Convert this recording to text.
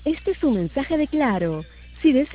Este es un mensaje de Claro. Si deseas